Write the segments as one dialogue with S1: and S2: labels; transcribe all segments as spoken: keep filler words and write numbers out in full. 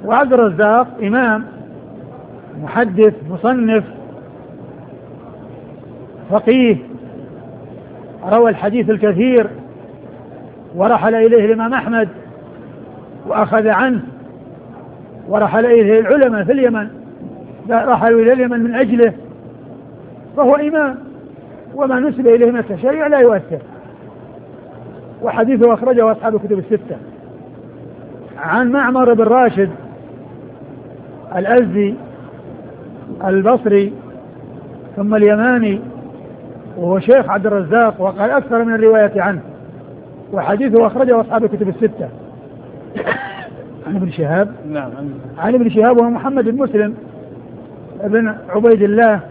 S1: وعبد الرزاق إمام محدث مصنف فقيه، روى الحديث الكثير، ورحل إليه الإمام أحمد وأخذ عنه، ورحل إليه العلماء في اليمن، رحلوا إلى اليمن من أجله، فهو إمام، وما نسب إليه من التشيع لا يؤثر. وحديثه أخرجه أصحاب الكتب الستة. عن معمر بن راشد الأزدي البصري ثم اليماني، وهو شيخ عبد الرزاق، وقال أكثر من الرواية عنه، وحديثه أخرجه أصحاب الكتب الستة. عن ابن شهاب
S2: نعم
S1: عن ابن شهاب وهو محمد بن مسلم ابن عبيد الله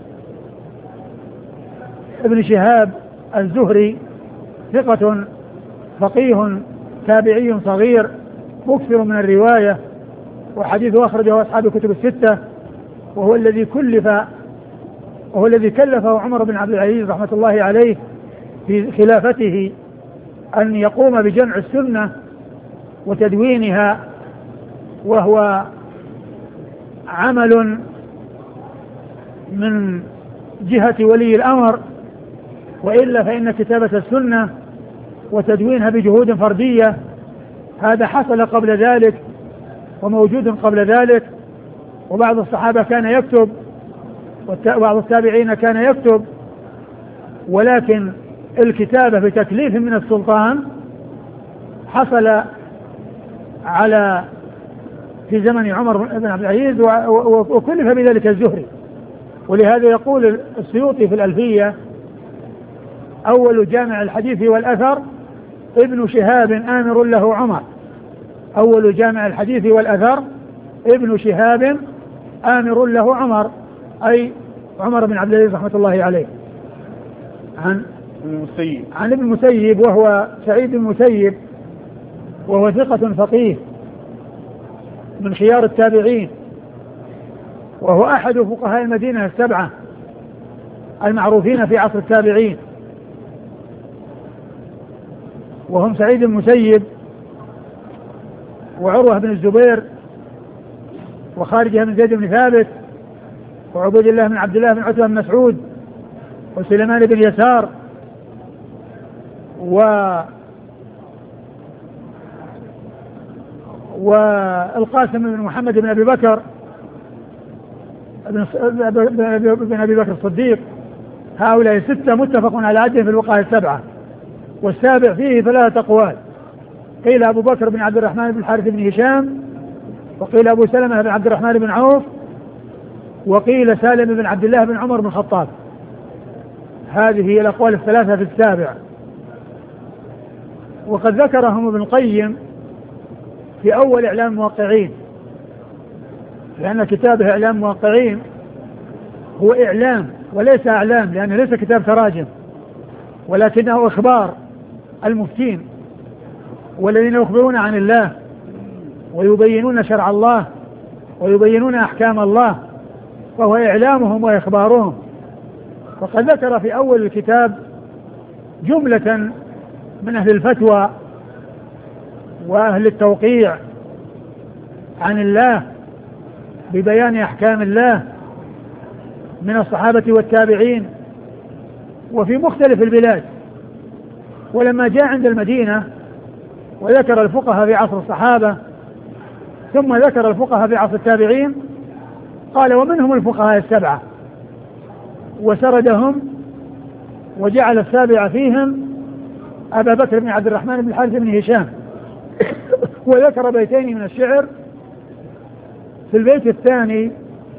S1: ابن شهاب الزهري، ثقة فقيه تابعي صغير مكثر من الرواية، وحديثه أخرجه أصحاب الكتب الستة، وهو الذي كلف وهو الذي كلفه عمر بن عبد العزيز رحمة الله عليه في خلافته أن يقوم بجمع السنة وتدوينها، وهو عمل من جهة ولي الأمر، وإلا فإن كتابة السنة وتدوينها بجهود فردية هذا حصل قبل ذلك وموجود قبل ذلك، وبعض الصحابة كان يكتب وبعض التابعين كان يكتب، ولكن الكتابة بتكليف من السلطان حصل على في زمن عمر بن عبد العزيز، وكلف بذلك الزهري. ولهذا يقول السيوطي في الألفية: أول جامع الحديث والأثر ابن شهاب آمر له عمر. أول جامع الحديث والأثر ابن شهاب آمر له عمر، أي عمر بن عبد العزيز رحمة الله عليه. عن
S2: المسيب
S1: عن ابن المسيب وهو سعيد بن المسيب، وهو ثقة فقيه من خيار التابعين، وهو أحد فقهاء المدينة السبعة المعروفين في عصر التابعين، وهم سعيد بن المسيب وعروة بن الزبير وخارجة بن زيد بن ثابت وعبيد الله بن عبد الله بن عتبة بن مسعود وسليمان بن يسار و والقاسم بن محمد بن أبي بكر بن أبي بكر الصديق. هؤلاء ستة متفق على عدهم في الفقهاء السبعة، والسابع فيه ثلاثة أقوال: قيل أبو بكر بن عبد الرحمن بن الحارث بن هشام، وقيل أبو سلمة بن عبد الرحمن بن عوف، وقيل سالم بن عبد الله بن عمر بن الخطاب. هذه هي الأقوال الثلاثة في السابع. وقد ذكرهم ابن القيم في أول إعلام الموقعين، لأن كتابه إعلام الموقعين هو إعلام وليس أعلام، لأنه ليس كتاب تراجم، ولكنه إخبار المفتين والذين يخبرون عن الله ويبينون شرع الله ويبينون أحكام الله، فهو إعلامهم وإخبارهم. وقد ذكر في أول الكتاب جملة من أهل الفتوى وأهل التوقيع عن الله ببيان أحكام الله من الصحابة والتابعين وفي مختلف البلاد. ولما جاء عند المدينة وذكر الفقهاء في عصر الصحابة ثم ذكر الفقهاء في عصر التابعين، قال: ومنهم الفقهاء السبعة، وسردهم وجعل السابع فيهم أبا بكر بن عبد الرحمن بن الحارث بن هشام. وذكر بيتين من الشعر. في البيت الثاني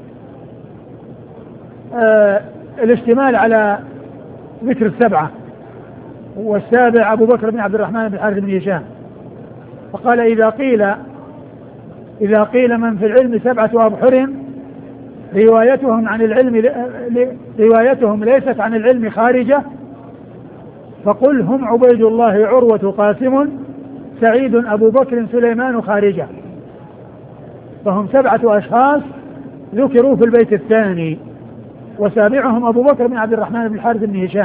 S1: آه الاشتمال على ذكر السبعة، والسابع أبو بكر بن عبد الرحمن بن الحارث بن هشام. فقال: إذا قيل إذا قيل من في العلم سبعة أبحر روايتهم عن العلم روايتهم ليست عن العلم خارجة، فقل هم عبيد الله عروة قاسم سعيد أبو بكر سليمان خارجة. فهم سبعة أشخاص ذكروا في البيت الثاني، وسابعهم أبو بكر بن عبد الرحمن بن الحارث بن هشام.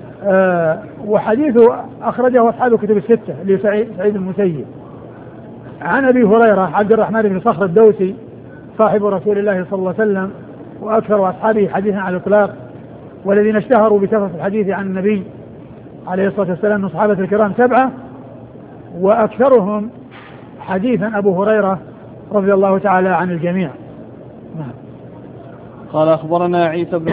S1: أه وحديثه أخرجه أصحاب الكتب الستة لسعيد المسيب. عن أبي هريرة عبد الرحمن بن صخر الدوسي صاحب رسول الله صلى الله عليه وسلم وأكثر أصحابه حديثا على الإطلاق، والذين اشتهروا بكثرة الحديث عن النبي عليه الصلاة والسلام من صحابة الكرام سبعة، وأكثرهم حديثا أبو هريرة رضي الله تعالى عن الجميع.
S2: قال أخبرنا عيسى بن